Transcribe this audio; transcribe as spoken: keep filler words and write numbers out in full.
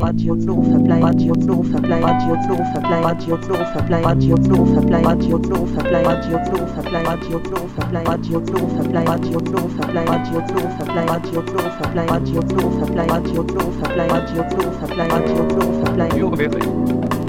audio flow supply, audio flow supply, audio flow supply, audio flow supply, audio flow supply, audio flow supply, audio flow supply, audio flow supply, audio flow supply, audio flow supply, audio flow supply, audio flow supply, audio flow supply, audio flow supply, audio flow supply, audio flow supply. Viu, Roberto aí?